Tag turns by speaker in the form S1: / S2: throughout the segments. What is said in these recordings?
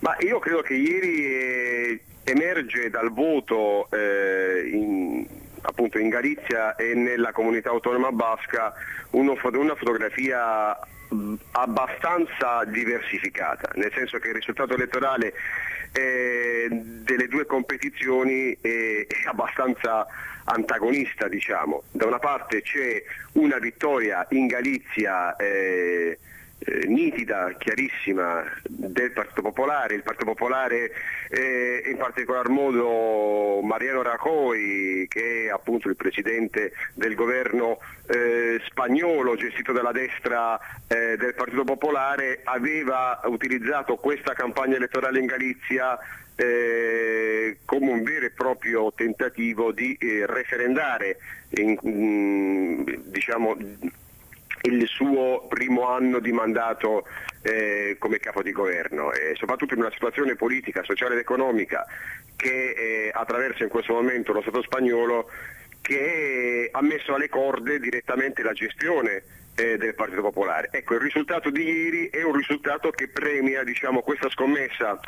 S1: Ma io credo che ieri emerge dal voto appunto in Galizia e nella comunità autonoma basca una fotografia abbastanza diversificata, nel senso che il risultato elettorale delle due competizioni è abbastanza antagonista, diciamo. Da una parte c'è una vittoria in Galizia nitida, chiarissima del Partito Popolare. Il Partito Popolare, in particolar modo Mariano Rajoy, che è appunto il presidente del governo spagnolo gestito dalla destra del Partito Popolare, aveva utilizzato questa campagna elettorale in Galizia come un vero e proprio tentativo di referendare diciamo il suo primo anno di mandato come capo di governo, e soprattutto in una situazione politica, sociale ed economica che attraversa in questo momento lo Stato spagnolo, che ha messo alle corde direttamente la gestione del Partito Popolare. Ecco, il risultato di ieri è un risultato che premia, diciamo, questa scommessa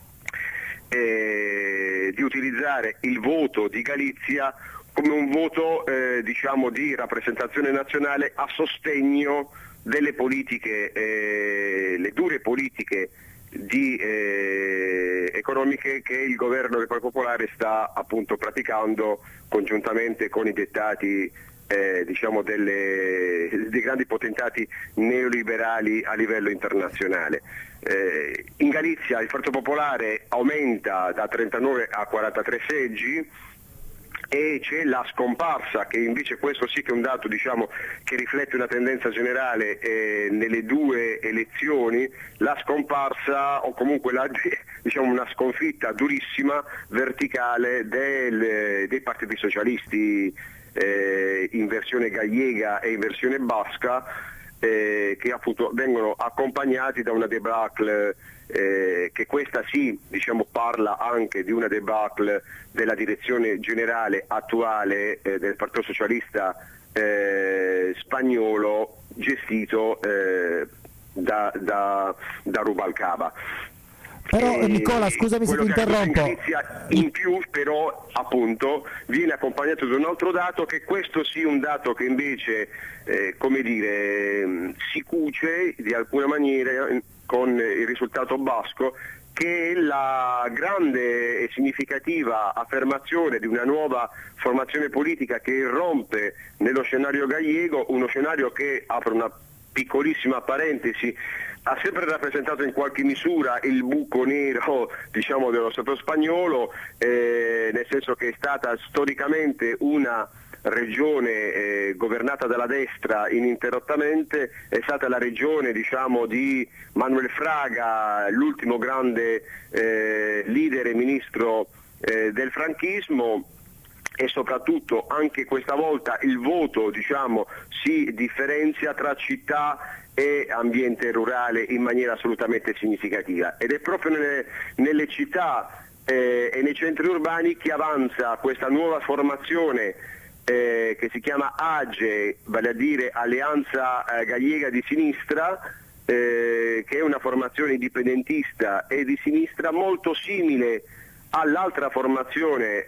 S1: di utilizzare il voto di Galizia come un voto diciamo di rappresentazione nazionale a sostegno delle politiche, le dure politiche economiche che il governo del Partito Popolare sta appunto praticando congiuntamente con i dettati diciamo dei grandi potentati neoliberali a livello internazionale. In Galizia il Partito Popolare aumenta da 39 a 43 seggi, e c'è la scomparsa, che invece questo sì che è un dato, diciamo, che riflette una tendenza generale nelle due elezioni, la scomparsa o comunque diciamo una sconfitta durissima, verticale dei partiti socialisti in versione gallega e in versione basca, che appunto vengono accompagnati da una debacle che questa sì, diciamo, parla anche di una debacle della direzione generale attuale del Partito Socialista spagnolo, gestito da Rubalcaba.
S2: Però Nicola, scusami se ti interrompo.
S1: In più però appunto viene accompagnato da un altro dato, che questo sì un dato che invece come dire si cuce di alcuna maniera con il risultato basco, che è la grande e significativa affermazione di una nuova formazione politica che irrompe nello scenario gallego, uno scenario che, apro una piccolissima parentesi, ha sempre rappresentato in qualche misura il buco nero, diciamo, dello Stato spagnolo, nel senso che è stata storicamente una regione governata dalla destra ininterrottamente, è stata la regione, diciamo, di Manuel Fraga, l'ultimo grande leader e ministro del franchismo, e soprattutto anche questa volta il voto, diciamo, si differenzia tra città e ambiente rurale in maniera assolutamente significativa, ed è proprio nelle città e nei centri urbani che avanza questa nuova formazione che si chiama AGE, vale a dire Alleanza Gallega di Sinistra, che è una formazione indipendentista e di sinistra molto simile all'altra formazione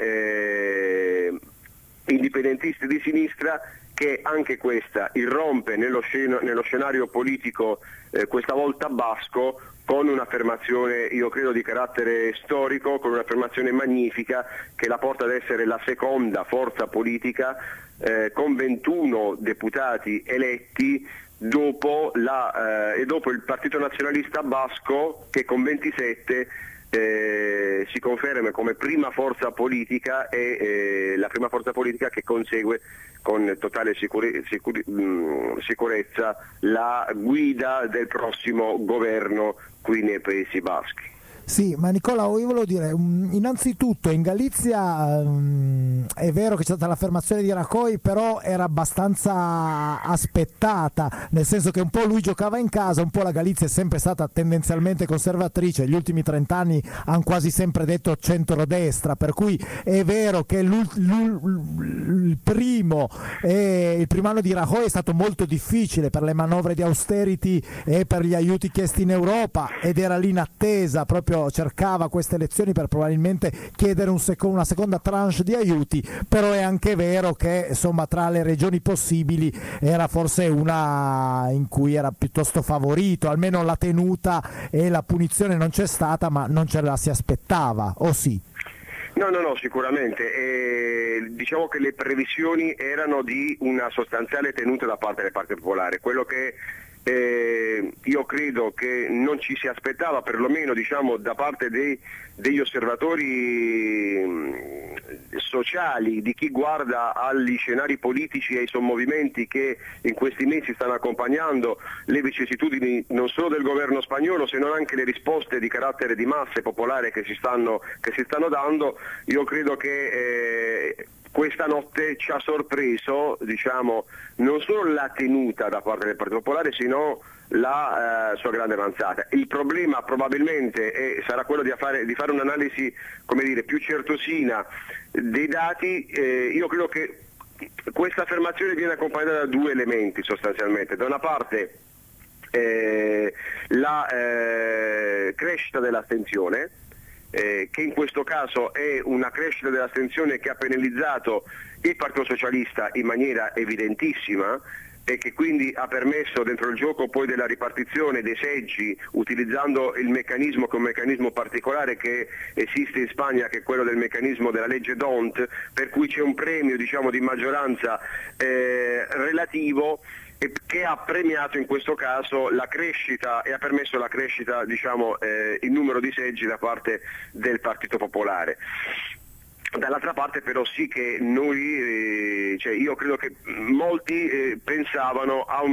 S1: indipendentista di sinistra, che anche questa irrompe nello scenario politico, questa volta basco, con un'affermazione, io credo, di carattere storico, con un'affermazione magnifica che la porta ad essere la seconda forza politica con 21 deputati eletti dopo il Partito Nazionalista Basco, che con 27 si conferma come prima forza politica e la prima forza politica che consegue con totale sicurezza la guida del prossimo governo qui nei Paesi Baschi.
S2: Sì, ma Nicola, io volevo dire, innanzitutto in Galizia è vero che c'è stata l'affermazione di Rajoy, però era abbastanza aspettata, nel senso che un po' lui giocava in casa, un po' la Galizia è sempre stata tendenzialmente conservatrice, gli ultimi 30 anni hanno quasi sempre detto centrodestra, per cui è vero che il primo anno di Rajoy è stato molto difficile per le manovre di austerity e per gli aiuti chiesti in Europa, ed era lì in attesa proprio esempio cercava queste elezioni per probabilmente chiedere una seconda tranche di aiuti, però è anche vero che insomma tra le regioni possibili era forse una in cui era piuttosto favorito, almeno la tenuta e la punizione non c'è stata, ma non ce la si aspettava, o sì?
S1: No, sicuramente. Diciamo che le previsioni erano di una sostanziale tenuta da parte del Partito Popolare. Quello che io credo che non ci si aspettava, perlomeno diciamo da parte degli osservatori sociali, di chi guarda agli scenari politici e ai sommovimenti che in questi mesi stanno accompagnando le vicissitudini non solo del governo spagnolo, se non anche le risposte di carattere di massa e popolare che si stanno dando. Io credo che questa notte ci ha sorpreso, diciamo, non solo la tenuta da parte del Partito Popolare, sino la sua grande avanzata. Il problema probabilmente sarà quello di fare un'analisi, come dire, più certosina dei dati. Io credo che questa affermazione viene accompagnata da due elementi sostanzialmente. Da una parte la crescita dell'astensione, che in questo caso è una crescita dell'astensione che ha penalizzato il Partito Socialista in maniera evidentissima e che quindi ha permesso dentro il gioco poi della ripartizione dei seggi, utilizzando il meccanismo che è un meccanismo particolare che esiste in Spagna, che è quello del meccanismo della legge D'Hondt, per cui c'è un premio, diciamo, di maggioranza relativo, che ha premiato in questo caso la crescita e ha permesso la crescita, diciamo, il numero di seggi da parte del Partito Popolare. Dall'altra parte però sì che noi, io credo che molti pensavano a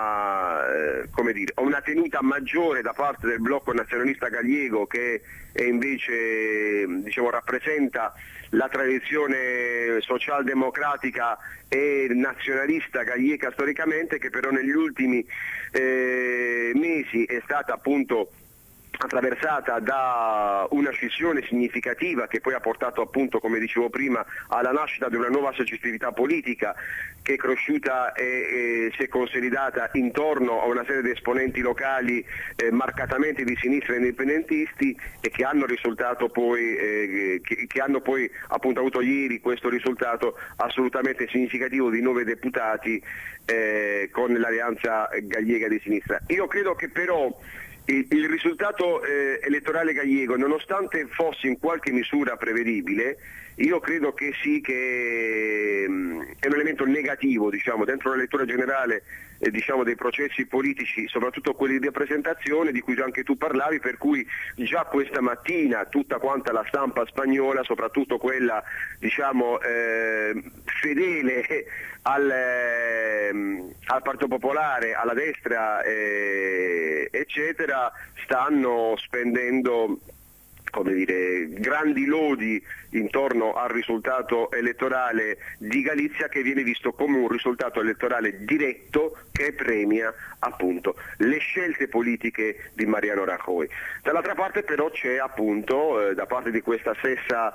S1: una tenuta maggiore da parte del blocco nazionalista gallego, che invece, diciamo, rappresenta la tradizione socialdemocratica e nazionalista gallega storicamente, che però negli ultimi mesi è stata appunto attraversata da una scissione significativa che poi ha portato, appunto, come dicevo prima, alla nascita di una nuova soggettività politica che è cresciuta e si è consolidata intorno a una serie di esponenti locali marcatamente di sinistra e indipendentisti, e che hanno risultato poi che hanno poi appunto avuto ieri questo risultato assolutamente significativo di 9 deputati con l'Alleanza Gallega di Sinistra. Io credo che però il risultato elettorale gallego, nonostante fosse in qualche misura prevedibile, io credo che sì, che è un elemento negativo, diciamo, dentro la lettura generale diciamo, dei processi politici, soprattutto quelli di rappresentazione di cui anche tu parlavi, per cui già questa mattina tutta quanta la stampa spagnola, soprattutto quella, diciamo, fedele al Partito Popolare, alla destra, eccetera, stanno spendendo, come dire, grandi lodi intorno al risultato elettorale di Galizia, che viene visto come un risultato elettorale diretto che premia appunto le scelte politiche di Mariano Rajoy. Dall'altra parte però c'è appunto da parte di questa stessa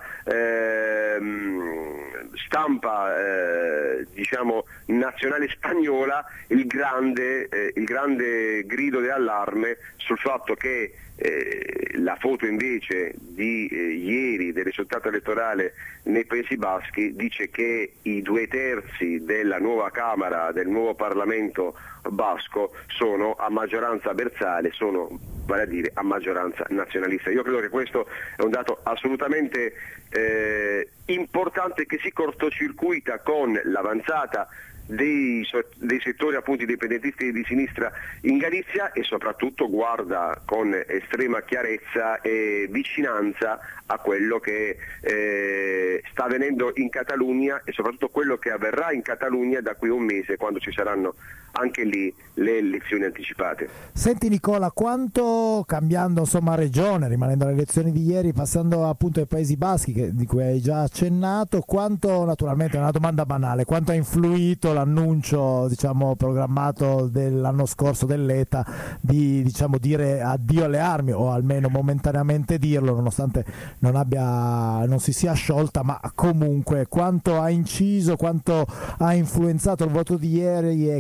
S1: stampa diciamo nazionale spagnola il grande grido di allarme sul fatto che la foto invece di ieri del risultato elettorale nei Paesi Baschi dice che i 2/3 della nuova Camera, del nuovo Parlamento basco, sono a maggioranza berzale, sono, vale a dire, a maggioranza nazionalista. Io credo che questo è un dato assolutamente importante, che si cortocircuita con l'avanzata dei settori appunto indipendentisti di sinistra in Galizia, e soprattutto guarda con estrema chiarezza e vicinanza a quello che sta avvenendo in Catalogna, e soprattutto quello che avverrà in Catalogna da qui a un mese, quando ci saranno anche lì le elezioni anticipate.
S2: Senti Nicola, quanto, cambiando insomma regione, rimanendo alle elezioni di ieri, passando appunto ai Paesi Baschi di cui hai già accennato, quanto, naturalmente è una domanda banale, quanto ha influito l'annuncio, diciamo, programmato dell'anno scorso dell'ETA di, diciamo, dire addio alle armi, o almeno momentaneamente dirlo, nonostante non si sia sciolta, ma comunque quanto ha inciso, quanto ha influenzato il voto di ieri, e che aria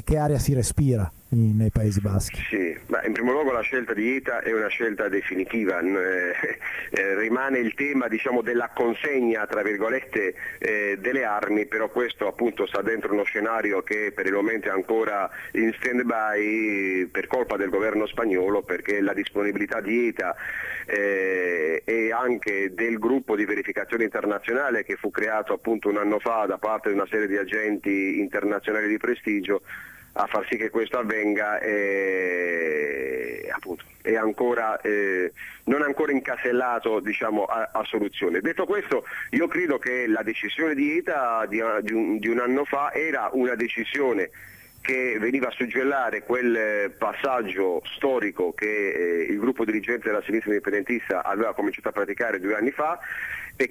S2: si respira nei Paesi Baschi.
S1: Sì, ma in primo luogo la scelta di ETA è una scelta definitiva, rimane il tema, diciamo, della consegna, tra virgolette, delle armi, però questo appunto sta dentro uno scenario che per il momento è ancora in stand-by per colpa del governo spagnolo, perché la disponibilità di ETA e anche del gruppo di verificazione internazionale che fu creato appunto un anno fa da parte di una serie di agenti internazionali di prestigio a far sì che questo avvenga appunto è ancora non è ancora incasellato, diciamo, a soluzione. Detto questo, io credo che la decisione di ETA di un anno fa era una decisione che veniva a suggellare quel passaggio storico che il gruppo dirigente della sinistra indipendentista aveva cominciato a praticare 2 anni fa e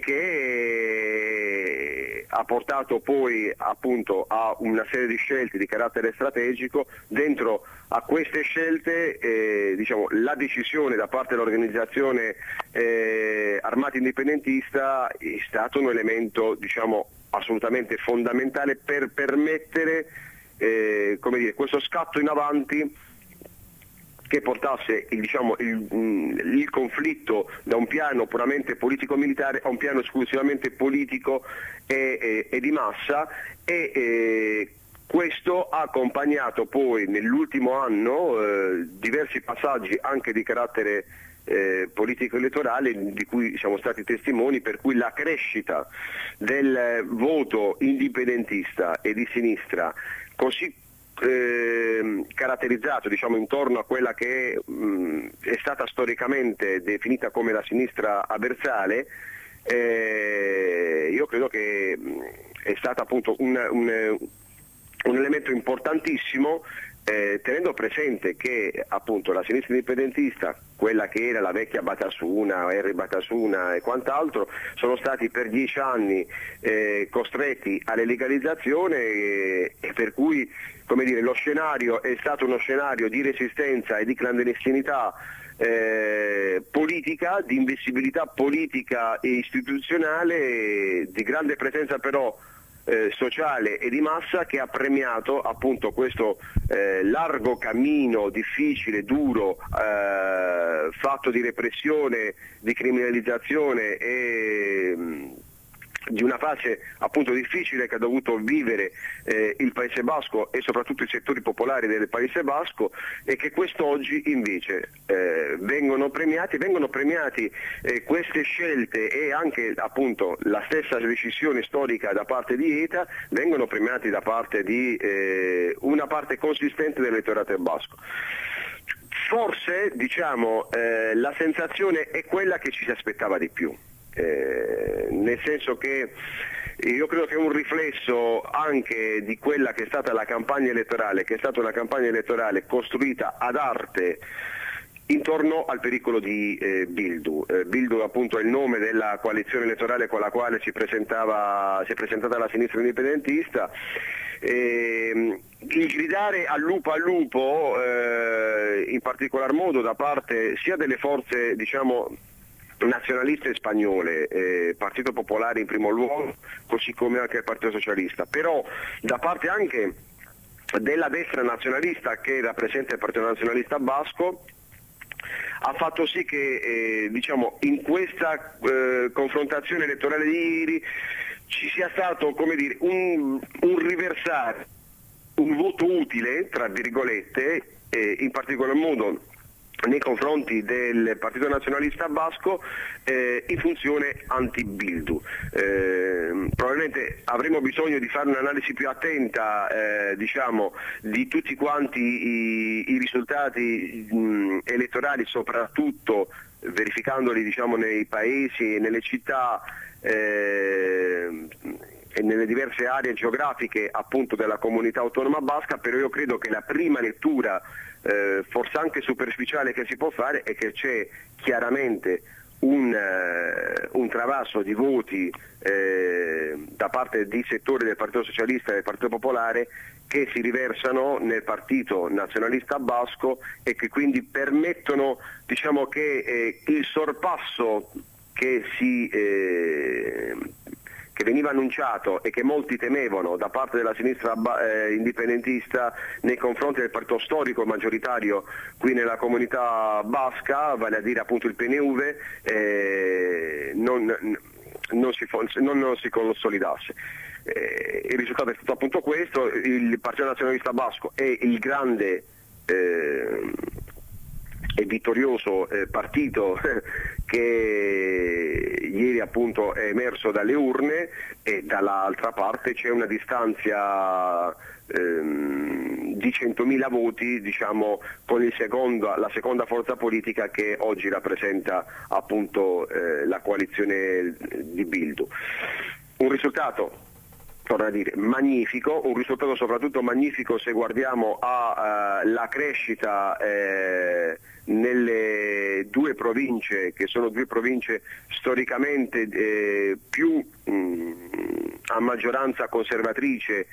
S1: che ha portato poi appunto a una serie di scelte di carattere strategico. Dentro a queste scelte diciamo, la decisione da parte dell'organizzazione armata indipendentista è stato un elemento, diciamo, assolutamente fondamentale per permettere come dire, questo scatto in avanti che portasse il conflitto da un piano puramente politico-militare a un piano esclusivamente politico e di massa, e questo ha accompagnato poi nell'ultimo anno diversi passaggi anche di carattere politico elettorale di cui siamo stati testimoni, per cui la crescita del voto indipendentista e di sinistra così caratterizzato, diciamo, intorno a quella che è stata storicamente definita come la sinistra avversale, io credo che è stato appunto un elemento importantissimo, tenendo presente che appunto la sinistra indipendentista, quella che era la vecchia Batasuna, Henry Batasuna e quant'altro, sono stati per 10 anni costretti alla legalizzazione e per cui, come dire, lo scenario è stato uno scenario di resistenza e di clandestinità politica, di invincibilità politica e istituzionale, di grande presenza però sociale e di massa, che ha premiato appunto questo largo cammino difficile, duro, fatto di repressione, di criminalizzazione e di una fase appunto difficile che ha dovuto vivere il Paese Basco e soprattutto i settori popolari del Paese Basco, e che quest'oggi invece vengono premiati queste scelte e anche appunto la stessa decisione storica da parte di ETA vengono premiati da parte di una parte consistente dell'elettorato basco. Forse, diciamo, la sensazione è quella che ci si aspettava di più. Nel senso che io credo che è un riflesso anche di quella che è stata la campagna elettorale, che è stata una campagna elettorale costruita ad arte intorno al pericolo di Bildu. Bildu appunto è il nome della coalizione elettorale con la quale si è presentata la sinistra indipendentista. Il gridare al lupo, in particolar modo da parte sia delle forze, diciamo, nazionaliste spagnole, Partito Popolare in primo luogo, così come anche il Partito Socialista, però da parte anche della destra nazionalista che rappresenta il Partito Nazionalista Basco, ha fatto sì che diciamo, in questa confrontazione elettorale di ieri ci sia stato, come dire, un riversare un voto utile, tra virgolette, in particolar modo nei confronti del Partito Nazionalista Basco, in funzione anti-Bildu. Probabilmente avremo bisogno di fare un'analisi più attenta diciamo, di tutti quanti i risultati elettorali, soprattutto verificandoli, diciamo, nei paesi e nelle città e nelle diverse aree geografiche appunto della comunità autonoma basca, però io credo che la prima lettura forse anche superficiale che si può fare è che c'è chiaramente un travaso di voti da parte di settori del Partito Socialista e del Partito Popolare che si riversano nel Partito Nazionalista Basco e che quindi permettono, diciamo, che il sorpasso che che veniva annunciato e che molti temevano da parte della sinistra indipendentista nei confronti del partito storico maggioritario qui nella comunità basca, vale a dire appunto il PNV, non si consolidasse. Il risultato è stato appunto questo: il Partito Nazionalista Basco è il grande e vittorioso partito che ieri appunto è emerso dalle urne, e dall'altra parte c'è una distanza di 100.000 voti, diciamo, con la seconda forza politica che oggi rappresenta appunto la coalizione di Bildu. Un risultato, torno a dire, magnifico, un risultato soprattutto magnifico se guardiamo alla crescita nelle due province, che sono due province storicamente più a maggioranza conservatrice,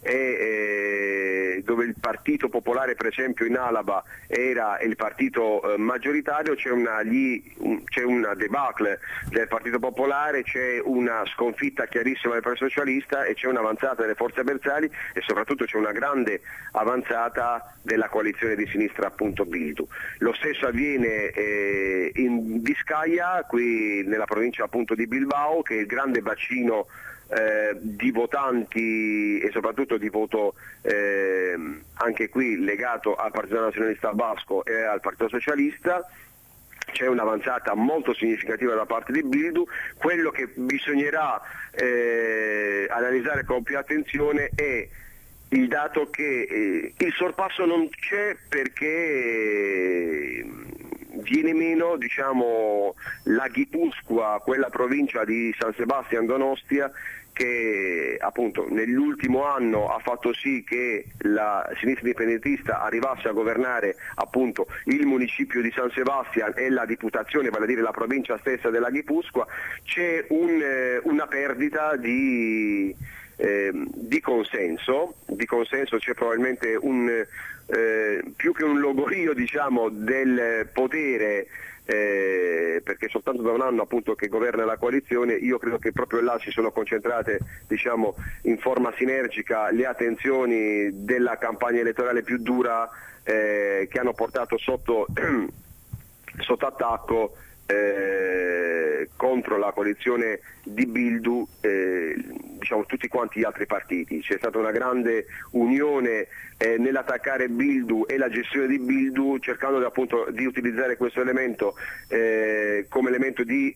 S1: e dove il Partito Popolare per esempio in Alaba era il partito maggioritario. C'è una debacle del Partito Popolare, c'è una sconfitta chiarissima del Partito Socialista e c'è un'avanzata delle forze avversarie, e soprattutto c'è una grande avanzata della coalizione di sinistra appunto Bildu. Lo stesso avviene in Biscaya, qui nella provincia appunto di Bilbao, che è il grande bacino di votanti e soprattutto di voto anche qui legato al Partito Nazionalista Basco e al Partito Socialista. C'è un'avanzata molto significativa da parte di Bildu. Quello che bisognerà analizzare con più attenzione è il dato che il sorpasso non c'è, perché viene meno, diciamo, la Gipuzkoa, quella provincia di San Sebastian Donostia, che appunto nell'ultimo anno ha fatto sì che la sinistra indipendentista arrivasse a governare appunto il municipio di San Sebastian e la diputazione, vale a dire la provincia stessa della Gipuzkoa. C'è una perdita di consenso, c'è probabilmente più che un logorio, diciamo, del potere, perché soltanto da un anno appunto che governa la coalizione. Io credo che proprio là si sono concentrate, diciamo, in forma sinergica le attenzioni della campagna elettorale più dura, che hanno portato sotto attacco contro la coalizione di Bildu diciamo tutti quanti gli altri partiti. C'è stata una grande unione nell'attaccare Bildu e la gestione di Bildu, cercando appunto di utilizzare questo elemento come elemento di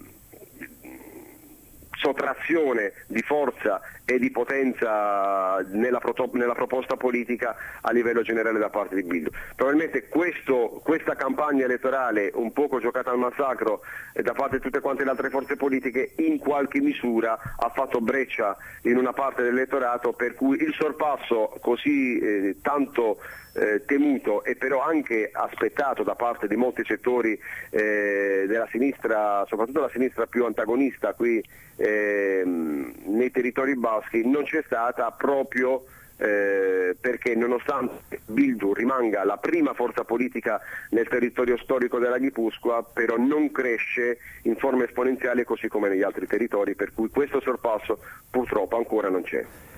S1: sottrazione di forza e di potenza nella proposta politica a livello generale da parte di Bildu. Probabilmente questa campagna elettorale, un poco giocata al massacro da parte di tutte quante le altre forze politiche, in qualche misura ha fatto breccia in una parte dell'elettorato, per cui il sorpasso così tanto temuto e però anche aspettato da parte di molti settori della sinistra, soprattutto la sinistra più antagonista qui nei territori baschi, non c'è stata, proprio perché nonostante Bildu rimanga la prima forza politica nel territorio storico della Gipuzkoa, però non cresce in forma esponenziale così come negli altri territori, per cui questo sorpasso purtroppo ancora non c'è.